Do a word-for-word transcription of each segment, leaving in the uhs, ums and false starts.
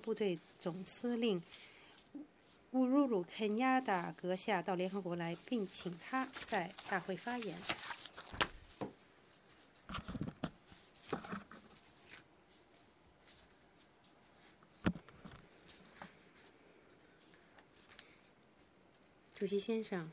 部队总司令乌鲁鲁肯亚达阁下到联合国来，并请他在大会发言。主席先生，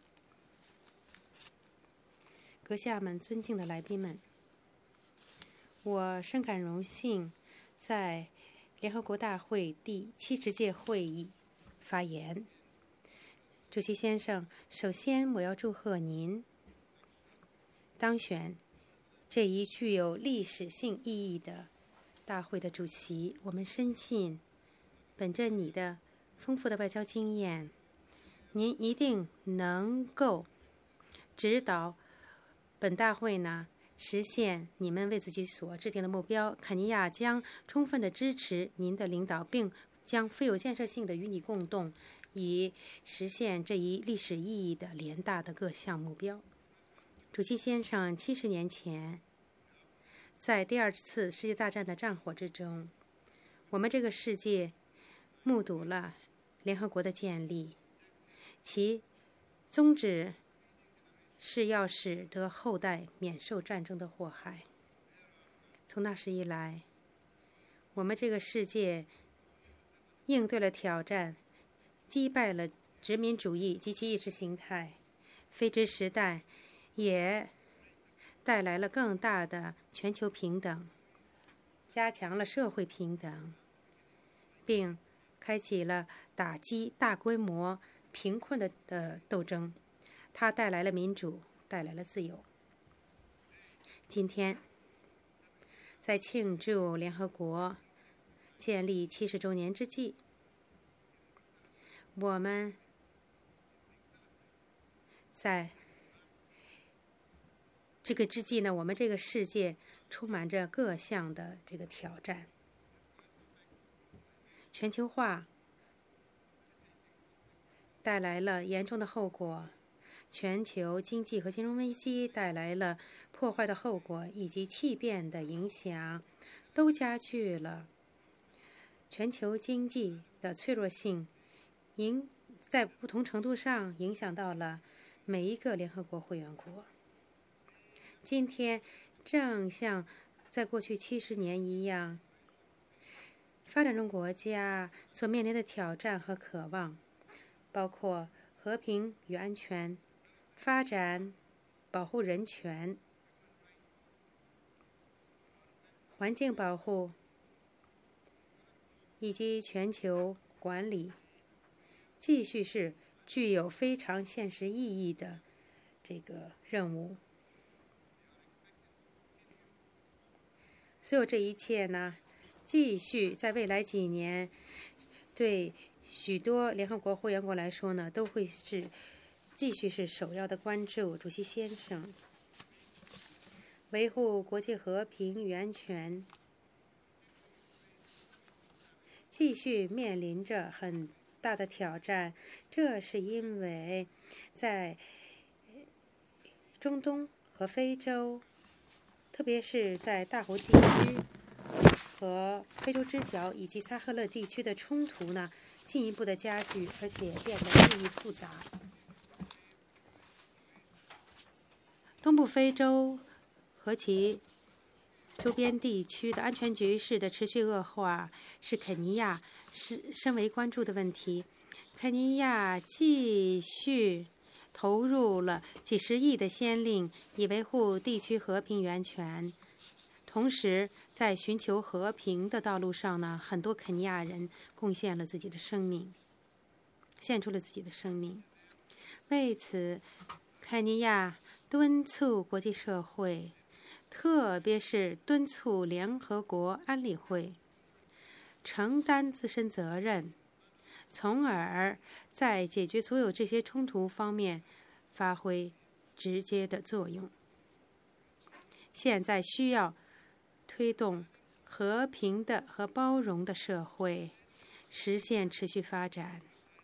阁下们，尊敬的来宾们，我深感荣幸在联合国大会第七十届会议发言。主席先生，首先我要祝贺您当选这一具有历史性意义的大会的主席。我们深信，本着你的丰富的外交经验，您一定能够指导本大会呢实现你们为自己所制定的目标。肯尼亚将充分的支持您的领导，并将富有建设性的与你共动，以实现这一历史意义的联大的各项目标。主席先生，七十年前，在第二次世界大战的战火之中，我们这个世界目睹了联合国的建立，其宗旨是要使得后代免受战争的祸害。从那时以来，我们这个世界应对了挑战，击败了殖民主义及其意识形态。非殖时代也带来了更大的全球平等，加强了社会平等，并开启了打击大规模贫困的的斗争。它带来了民主，带来了自由。今天，在庆祝联合国建立七十周年之际，我们在这个之际呢，我们这个世界充满着各项的这个挑战。全球化带来了严重的后果，全球经济和金融危机带来了破坏的后果，以及气变的影响，都加剧了全球经济的脆弱性，影在不同程度上影响到了每一个联合国会员国。今天正像在过去七十年一样，发展中国家所面临的挑战和渴望，包括和平与安全、发展、保护人权、环境保护以及全球管理，继续是具有非常现实意义的这个任务。所有这一切呢，继续在未来几年，对许多联合国会员国来说呢，都会是继续是首要的关注。主席先生，维护国际和平与安全继续面临着很大的挑战，这是因为在中东和非洲，特别是在大湖地区和非洲之角以及撒赫勒地区的冲突呢，进一步的加剧，而且变得日益复杂。东部非洲和其周边地区的安全局势的持续恶化，是肯尼亚是深为关注的问题。肯尼亚继续投入了几十亿的先令，以维护地区和平与安全。同时，在寻求和平的道路上呢，很多肯尼亚人贡献了自己的生命，献出了自己的生命。为此，肯尼亚敦促国际社会，特别是敦促联合国安理会承担自身责任，从而在解决所有这些冲突方面发挥直接的作用。现在需要推动和平的和包容的社会，实现持续发展，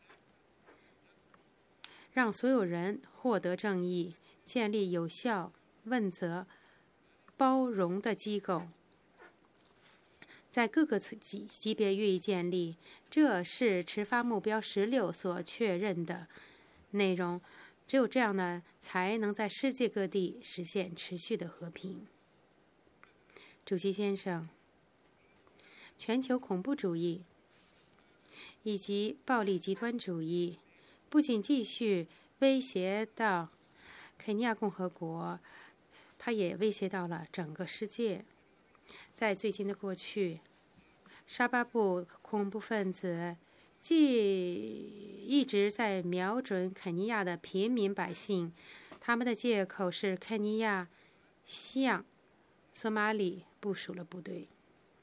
让所有人获得正义，建立有效、问责、包容的机构， 在各个级级别予以建立，这是持发目标十六所确认的内容。只有这样呢，才能在世界各地实现持续的和平。主席先生，全球恐怖主义以及暴力极端主义不仅继续威胁到肯尼亚共和国，它也威胁到了整个世界。在最近的过去，沙巴布恐怖分子既一直在瞄准肯尼亚的平民百姓，他们的借口是肯尼亚向索马里部署了部队。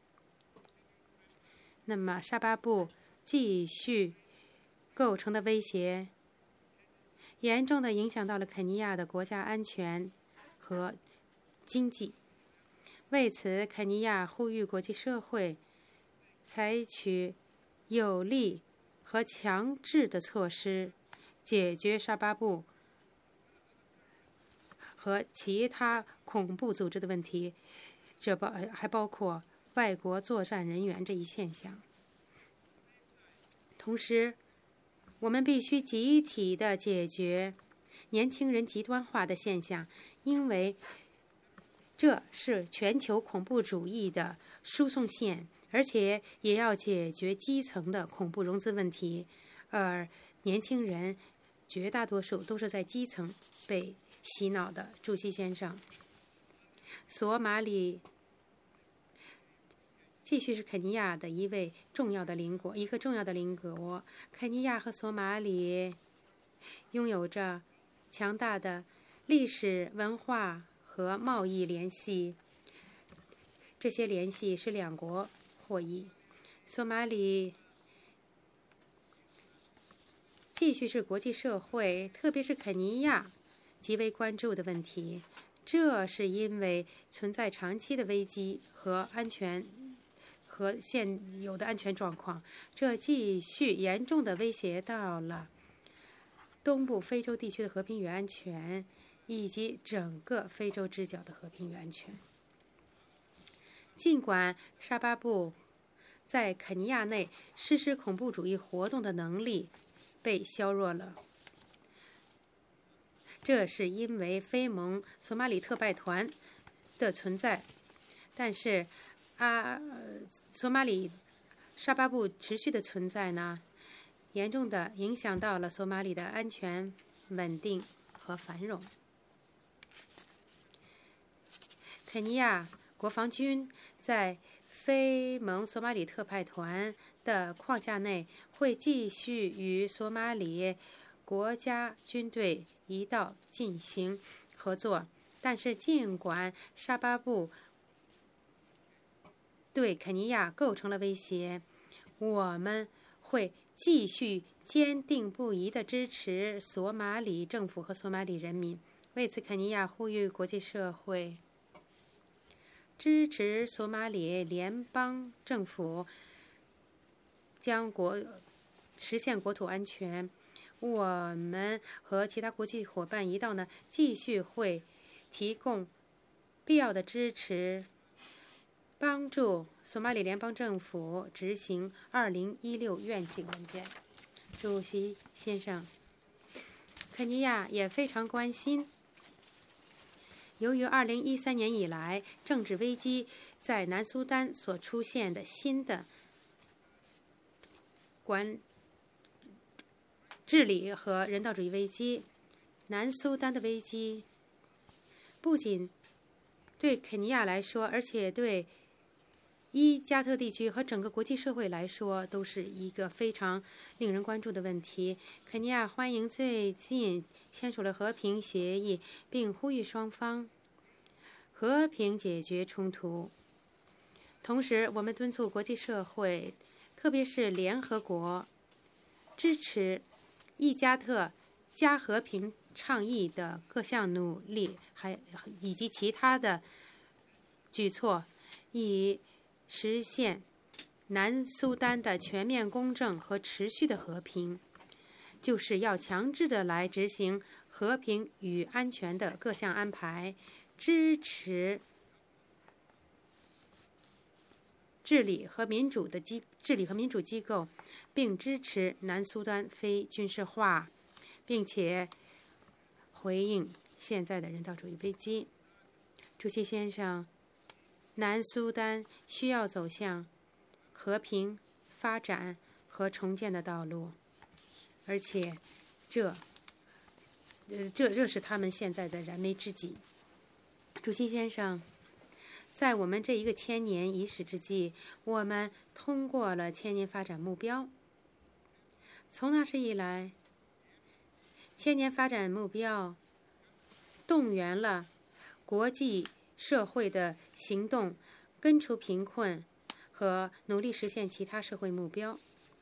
那么沙巴布继续构成的威胁，严重的影响到了肯尼亚的国家安全和经济。为此，肯尼亚呼吁国际社会采取有力和强制的措施，解决沙巴布和其他恐怖组织的问题，这包还包括外国作战人员这一现象。同时，我们必须集体的解决年轻人极端化的现象，因为这是全球恐怖主义的输送线，而且也要解决基层的恐怖融资问题，而年轻人绝大多数都是在基层被洗脑的。主席先生，索马里继续是肯尼亚的一位重要的邻国，一个重要的邻国。肯尼亚和索马里拥有着强大的历史文化和贸易联系，这些联系使两国获益。索马里继续是国际社会，特别是肯尼亚极为关注的问题。这是因为存在长期的危机和安全和现有的安全状况，这继续严重地威胁到了东部非洲地区的和平与安全，以及整个非洲之角的和平与安全。尽管沙巴布在肯尼亚内实施恐怖主义活动的能力被削弱了，这是因为非盟索马里特派团的存在，但是啊，索马里沙巴布持续的存在呢，严重的影响到了索马里的安全、稳定和繁荣。肯尼亚国防军在非盟索马里特派团的框架内，会继续与索马里国家军队一道进行合作。但是，尽管沙巴布对肯尼亚构成了威胁，我们会继续坚定不移地支持索马里政府和索马里人民。为此，肯尼亚呼吁国际社会支持索马里联邦政府将国实现国土安全。我们和其他国际伙伴一道呢，继续会提供必要的支持，帮助索马里联邦政府执行二零一六愿景文件。主席先生，肯尼亚也非常关心，由于二零一三年以来政治危机在南苏丹所出现的新的管治理和人道主义危机，南苏丹的危机不仅对肯尼亚来说，而且对伊加特地区和整个国际社会来说，都是一个非常令人关注的问题。肯尼亚欢迎最近签署了和平协议，并呼吁双方和平解决冲突。同时，我们敦促国际社会，特别是联合国，支持伊加特加和平倡议的各项努力，还以及其他的举措，以实现南苏丹的全面公正和持续的和平，就是要强制的来执行和平与安全的各项安排，支持治理和民主的机治理和民主机构，并支持南苏丹非军事化，并且回应现在的人道主义危机。主席先生，南苏丹需要走向和平、发展和重建的道路，而且这，呃，这这是他们现在的燃眉之急。主席先生，在我们这一个千年伊始之际，我们通过了千年发展目标。从那时以来，千年发展目标动员了国际社会的行动，根除贫困和努力实现其他社会目标。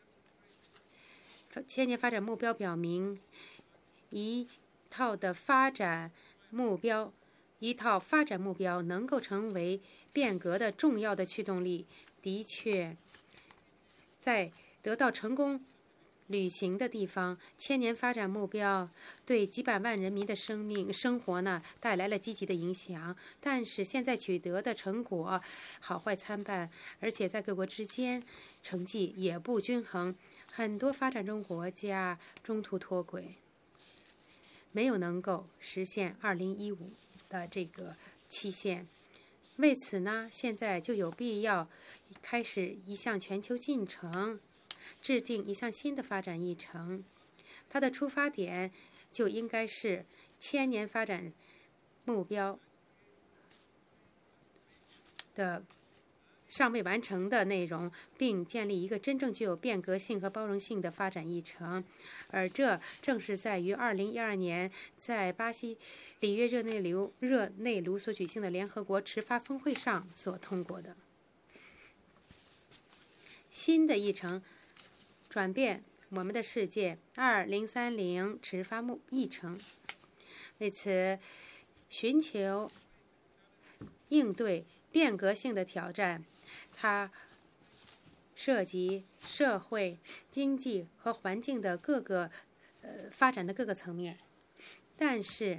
千年发展目标表明，一套的发展目标，一套发展目标能够成为变革的重要的驱动力。的确，在得到成功履行的地方，千年发展目标对几百万人民的生命生活呢带来了积极的影响。但是现在取得的成果好坏参半，而且在各国之间成绩也不均衡，很多发展中国家中途脱轨，没有能够实现二零一五的这个期限。为此呢，现在就有必要开始一项全球进程，制定一项新的发展议程。它的出发点就应该是千年发展目标的尚未完成的内容，并建立一个真正具有变革性和包容性的发展议程。而这正是在于二零一二年在巴西里约热内卢热内卢所举行的联合国持发峰会上所通过的。新的议程转变我们的世界二零三零持发目议程，为此寻求应对变革性的挑战。它涉及社会、经济和环境的各个呃发展的各个层面，但是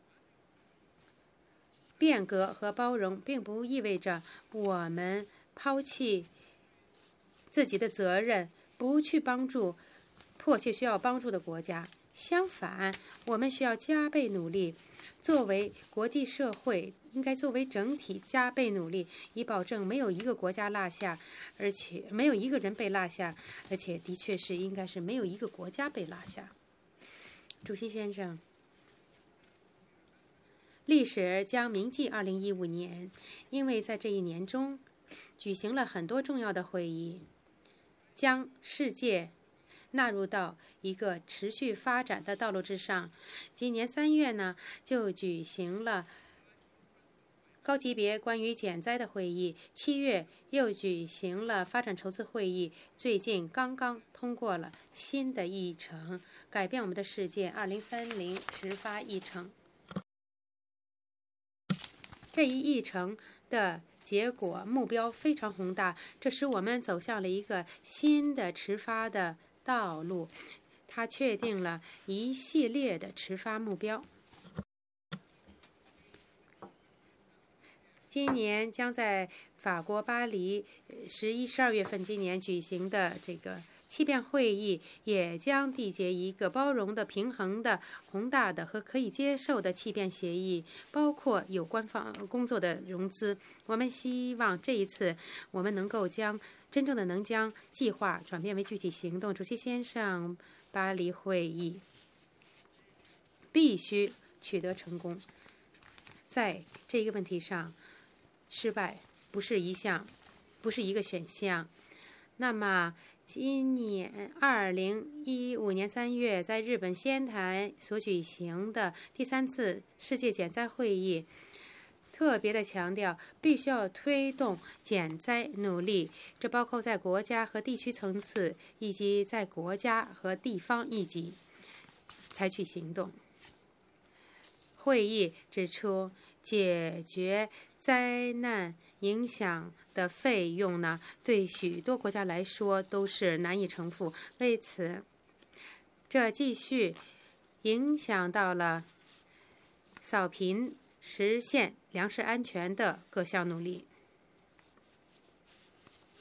变革和包容并不意味着我们抛弃自己的责任，不去帮助迫切需要帮助的国家。相反，我们需要加倍努力，作为国际社会应该作为整体加倍努力，以保证没有一个国家落下，而且没有一个人被落下，而且的确是应该是没有一个国家被落下。主席先生，历史将铭记二零一五年，因为在这一年中举行了很多重要的会议，将世界纳入到一个持续发展的道路之上。今年三月呢，就举行了高级别关于减灾的会议，七月又举行了发展筹资会议，最近刚刚通过了新的议程，改变我们的世界二零三零持发议程。这一议程的结果目标非常宏大，这使我们走向了一个新的持发的道路。它确定了一系列的持发目标。今年将在法国巴黎十一、十二月份今年举行的这个气变会议，也将缔结一个包容的、平衡的、宏大的和可以接受的气变协议，包括有关方工作的融资。我们希望这一次我们能够将真正的能将计划转变为具体行动。主席先生，巴黎会议必须取得成功，在这个问题上，失败不是一项，不是一个选项。那么，今年二零一五年三月，在日本仙台所举行的第三次世界减灾会议，特别的强调必须要推动减灾努力，这包括在国家和地区层次，以及在国家和地方一级采取行动。会议指出，解决灾难影响的费用呢，对许多国家来说都是难以承负。为此，这继续影响到了扫贫、实现粮食安全的各项努力。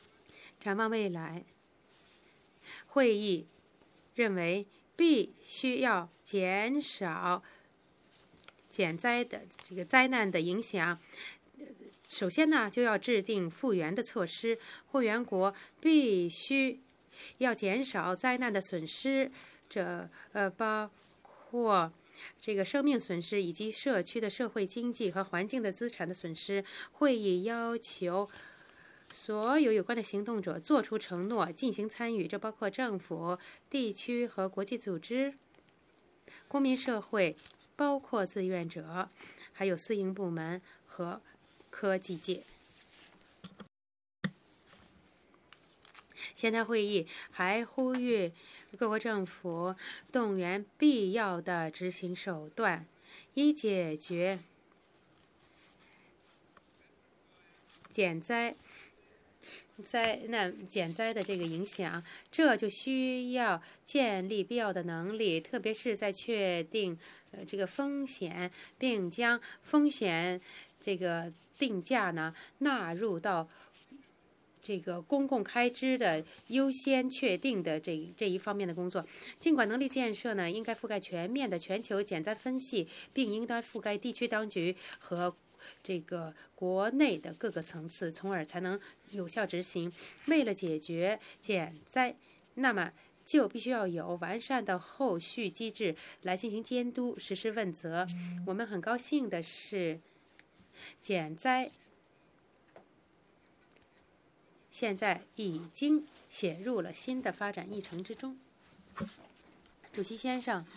展望未来，会议认为必须要减少减灾的这个灾难的影响。首先呢，就要制定复原的措施，会员国必须要减少灾难的损失，这呃包括这个生命损失以及社区的社会经济和环境的资产的损失。会议要求所有有关的行动者做出承诺，进行参与，这包括政府、地区和国际组织、公民社会，包括志愿者，还有私营部门和科技界。现代会议还呼吁各国政府动员必要的执行手段，以解决减灾灾难减灾的这个影响。这就需要建立必要的能力，特别是在确定呃这个风险，并将风险这个定价呢纳入到这个公共开支的优先确定的这这一方面的工作。尽管能力建设呢应该覆盖全面的全球减灾分析，并应该覆盖地区当局和这个国内的各个层次，从而才能有效执行。为了解决减灾，那么就必须要有完善的后续机制来进行监督、实施问责。我们很高兴的是，减灾现在已经写入了新的发展议程之中。主席先生，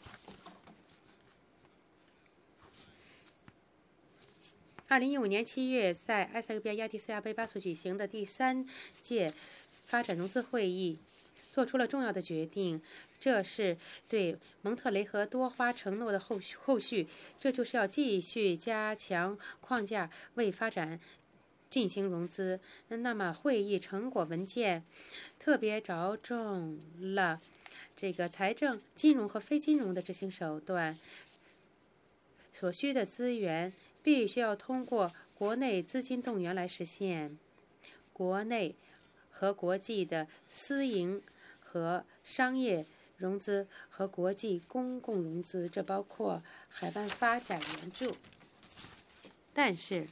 二零一五年七月，在埃塞俄比亚亚的斯亚贝巴所举行的第三届发展融资会议做出了重要的决定，这是对蒙特雷和多哈承诺的后续后续，这就是要继续加强框架为发展进行融资。那么会议成果文件特别着重了这个财政、金融和非金融的执行手段，所需的资源必须要通过国内资金动员来实现。国内和国际的私营和商业融资和国际公共融资，这包括海湾发展援助。但是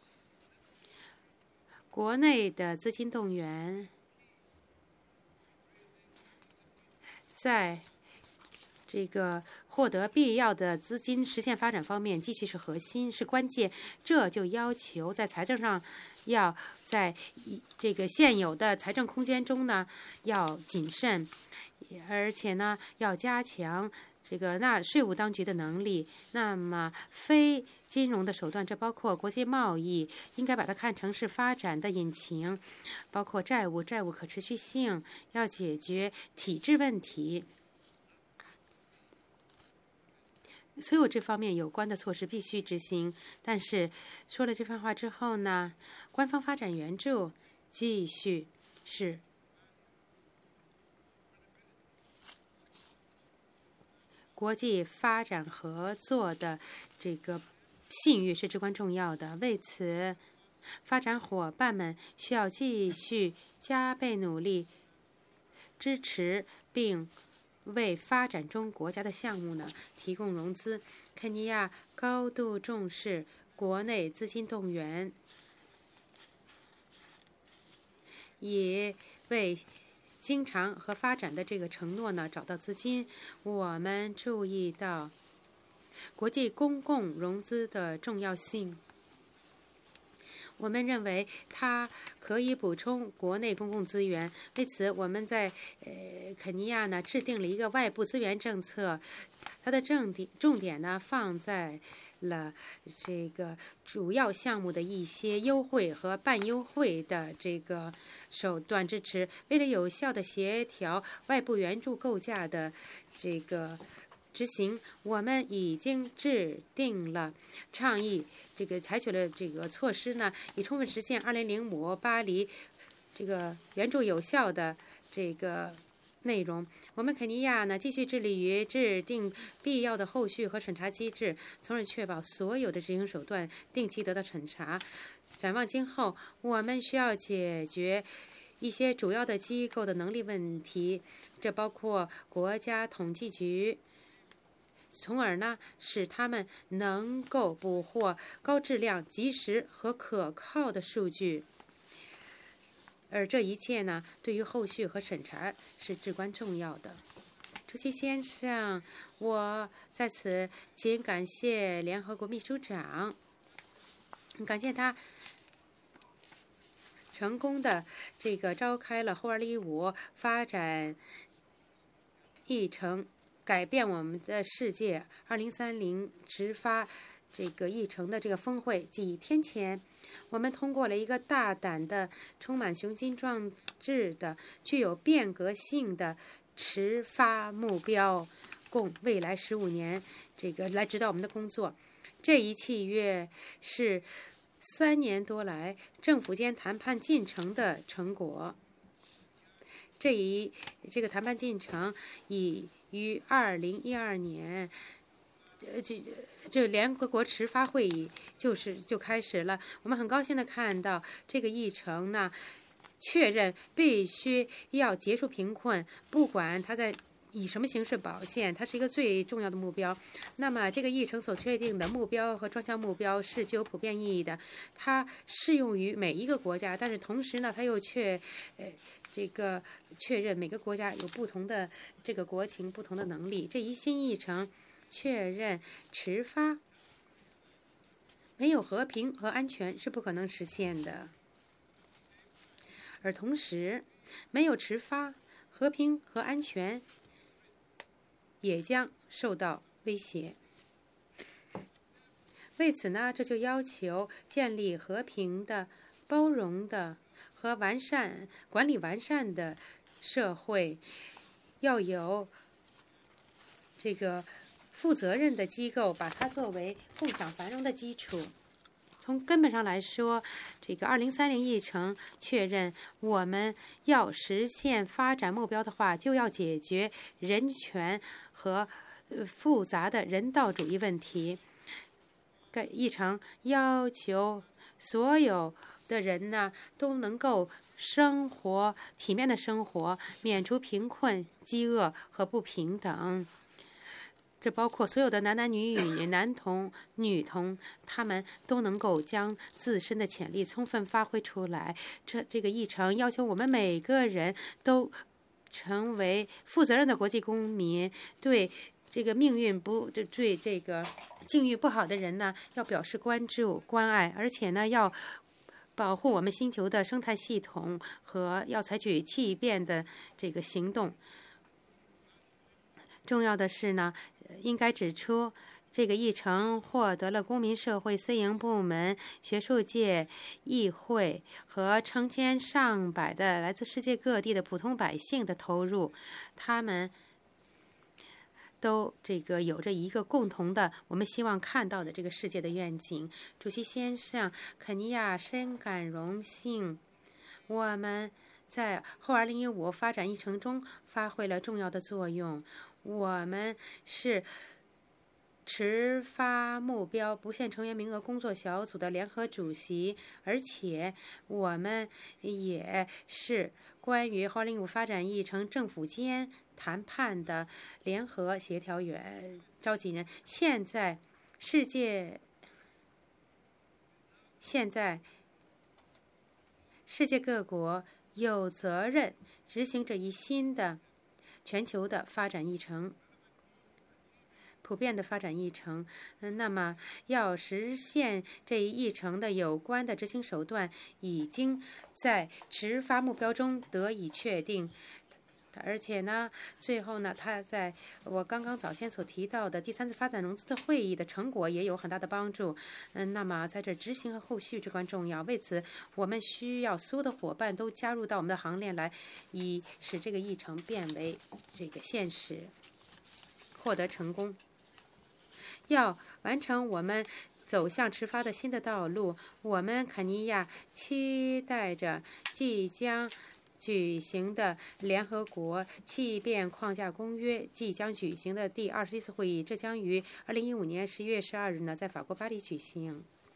国内的资金动员在这个获得必要的资金实现发展方面继续是核心，是关键。这就要求在财政上要在这个现有的财政空间中呢要谨慎，而且呢要加强这个那税务当局的能力。那么非金融的手段，这包括国际贸易，应该把它看成是发展的引擎，包括债务、债务可持续性，要解决体制问题。所有这方面有关的措施必须执行。但是说了这番话之后呢，官方发展援助继续是国际发展合作的这个信誉是至关重要的。为此，发展伙伴们需要继续加倍努力，支持并为发展中国家的项目呢提供融资。肯尼亚高度重视国内资金动员，也为经常和发展的这个承诺呢找到资金。我们注意到国际公共融资的重要性，我们认为它可以补充国内公共资源。为此，我们在呃肯尼亚呢制定了一个外部资源政策，它的重点重点呢放在了这个主要项目的一些优惠和半优惠的这个手段支持。为了有效的协调外部援助构架的这个执行，我们已经制定了倡议，这个采取了这个措施呢，以充分实现二零零五巴黎这个援助有效的这个内容。我们肯尼亚呢，继续致力于制定必要的后续和审查机制，从而确保所有的执行手段定期得到审查。展望今后，我们需要解决一些主要的机构的能力问题，这包括国家统计局，从而呢使他们能够捕获高质量、及时和可靠的数据。而这一切呢，对于后续和审查是至关重要的。主席先生，我在此仅感谢联合国秘书长，感谢他成功的这个召开了后二零一五发展议程，改变我们的世界二零三零直发这个议程的这个峰会。几天前，我们通过了一个大胆的、充满雄心壮志的、具有变革性的持发目标，供未来十五年这个来指导我们的工作。这一契约是三年多来政府间谈判进程的成果。这一这个谈判进程已于二零一二年，呃，就就联合国持发会议就是就开始了。我们很高兴的看到这个议程呢，确认必须要结束贫困，不管它在以什么形式表现，它是一个最重要的目标。那么这个议程所确定的目标和专项目标是具有普遍意义的，它适用于每一个国家，但是同时呢，它又确呃这个确认每个国家有不同的这个国情、不同的能力。这一新议程确认持发没有和平和安全是不可能实现的，而同时没有持发，和平和安全也将受到威胁。为此呢，这就要求建立和平的、包容的和完善、管理完善的社会，要有这个负责任的机构，把它作为共享繁荣的基础。从根本上来说，这个二零三零议程确认，我们要实现发展目标的话，就要解决人权和复杂的人道主义问题。该议程要求所有的人呢都能够生活体面的生活，免除贫困、饥饿和不平等。这包括所有的男男女女、男童、女童，他们都能够将自身的潜力充分发挥出来。这这个议程要求我们每个人都成为负责任的国际公民，对这个命运不对这个境遇不好的人呢，要表示关注、关爱，而且呢，要保护我们星球的生态系统和要采取气变的这个行动。重要的是呢，应该指出，这个议程获得了公民社会、私营部门、学术界、议会和成千上百的来自世界各地的普通百姓的投入，他们都这个有着一个共同的我们希望看到的这个世界的愿景。主席先生，肯尼亚深感荣幸，我们在后二零一五发展议程中发挥了重要的作用。我们是持发目标不限成员名额工作小组的联合主席，而且我们也是关于后二零一五发展议程政府间谈判的联合协调员召集人。现在世界现在世界各国有责任执行这一新的全球的发展议程，普遍的发展议程。那么要实现这一议程的有关的执行手段已经在持发目标中得以确定。而且呢，最后呢，他在我刚刚早先所提到的第三次发展融资的会议的成果也有很大的帮助。嗯，那么在这执行和后续至关重要。为此，我们需要所有的伙伴都加入到我们的行列来，以使这个议程变为这个现实，获得成功。要完成我们走向持发的新的道路，我们肯尼亚期待着即将举行的联合国气变框架公约即将举行的第二十一次会议，这将于二零一五年十一月十二日呢在法国巴黎举行。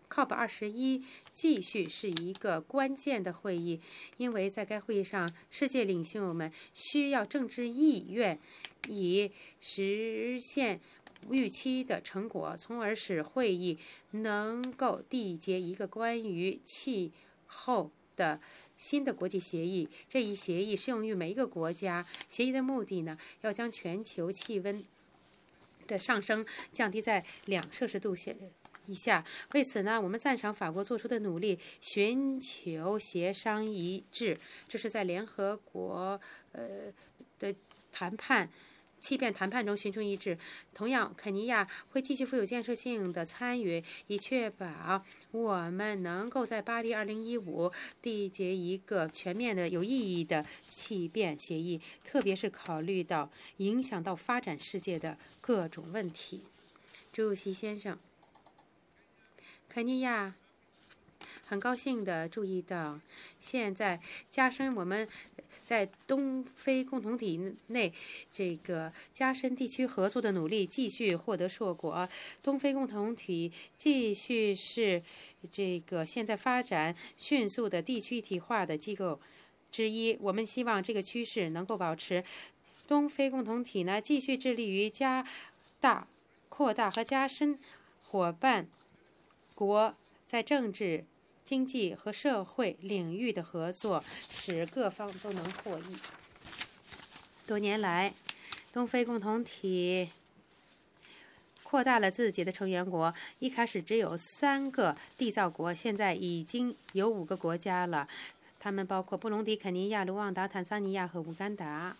C O P 二十一继续是一个关键的会议，因为在该会议上，世界领袖们需要政治意愿，以实现预期的成果，从而使会议能够缔结一个关于气候的新的国际协议。这一协议适用于每一个国家。协议的目的呢，要将全球气温的上升降低在两摄氏度以下。为此呢，我们赞赏法国做出的努力，寻求协商一致。这是在联合国呃的谈判。气变谈判中寻求一致。同样，肯尼亚会继续富有建设性的参与，以确保我们能够在巴黎二零一五缔结一个全面的、有意义的气变协议，特别是考虑到影响到发展世界的各种问题。主席先生，肯尼亚很高兴地注意到，现在加深我们在东非共同体内这个加深地区合作的努力继续获得硕果。东非共同体继续是这个现在发展迅速的地区一体化的机构之一。我们希望这个趋势能够保持。东非共同体呢，继续致力于加大、扩大和加深伙伴国在政治、经济和社会领域的合作，使各方都能获益。多年来，东非共同体扩大了自己的成员国，一开始只有三个缔造国，现在已经有五个国家了。它们包括布隆迪、肯尼亚、卢旺达、坦桑尼亚和乌干达。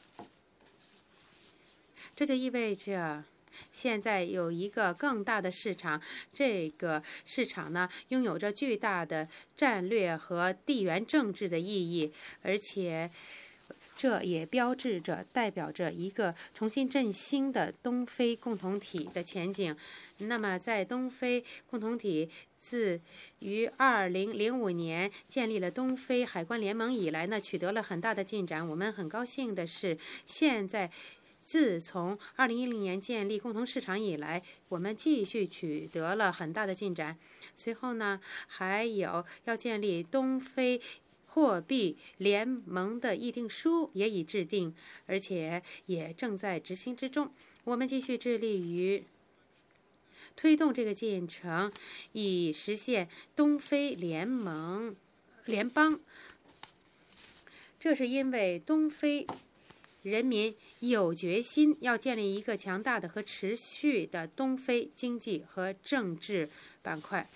这就意味着现在有一个更大的市场，这个市场呢，拥有着巨大的战略和地缘政治的意义，而且这也标志着、代表着一个重新振兴的东非共同体的前景。那么，在东非共同体自于二零零五年建立了东非海关联盟以来呢，取得了很大的进展。我们很高兴的是，现在自从二零一零年建立共同市场以来，我们继续取得了很大的进展。随后呢，还有要建立东非货币联盟的议定书也已制定，而且也正在执行之中。我们继续致力于推动这个进程，以实现东非联盟联邦。这是因为东非人民有决心要建立一个强大的和持续的东非经济和政治板块。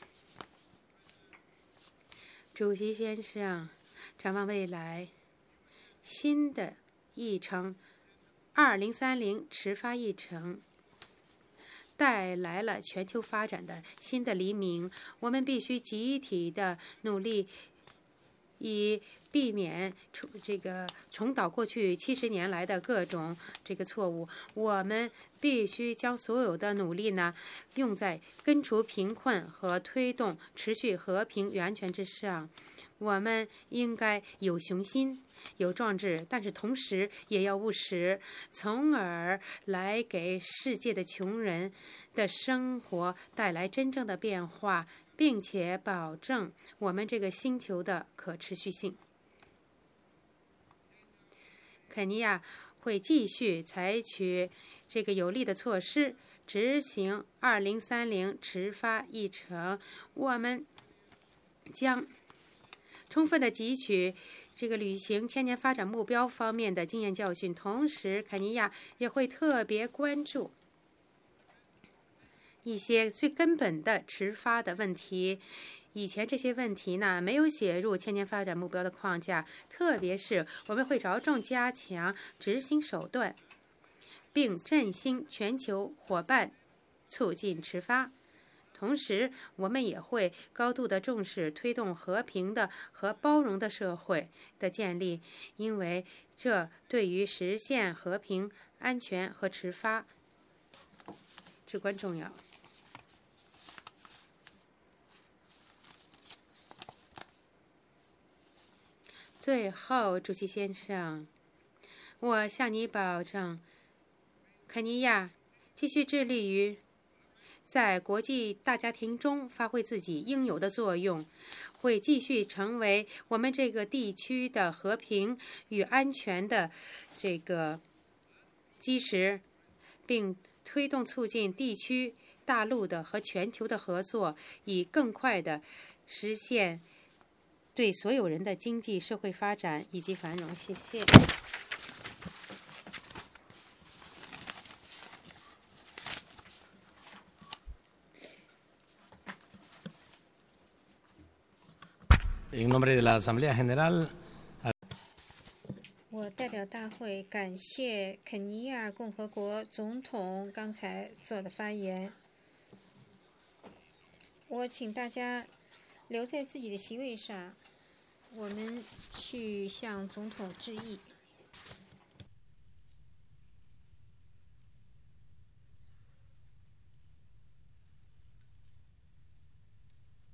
主席先生，展望未来，新的议程二零三零持发议程带来了全球发展的新的黎明。我们必须集体的努力，以避免重这个重蹈过去七十年来的各种这个错误。我们必须将所有的努力呢，用在根除贫困和推动持续和平与安全之上。我们应该有雄心、有壮志，但是同时也要务实，从而来给世界的穷人的生活带来真正的变化，并且保证我们这个星球的可持续性。肯尼亚会继续采取这个有力的措施，执行二零三零持发议程。我们将充分的汲取这个履行千年发展目标方面的经验教训，同时肯尼亚也会特别关注一些最根本的持发的问题。以前这些问题呢，没有写入千年发展目标的框架，特别是我们会着重加强执行手段，并振兴全球伙伴，促进持发。同时，我们也会高度的重视推动和平的和包容的社会的建立，因为这对于实现和平、安全和持发至关重要。最后，主席先生，我向你保证，肯尼亚继续致力于在国际大家庭中发挥自己应有的作用，会继续成为我们这个地区的和平与安全的这个基石，并推动促进地区、大陆的和全球的合作，以更快地实现对所有人的经济社会发展以及繁荣。谢谢。 En nombre de la Asamblea General， 我代表大会感谢肯尼亚共和国总统刚才做的发言。我请大家留在自己的席位上，我们去向总统致意。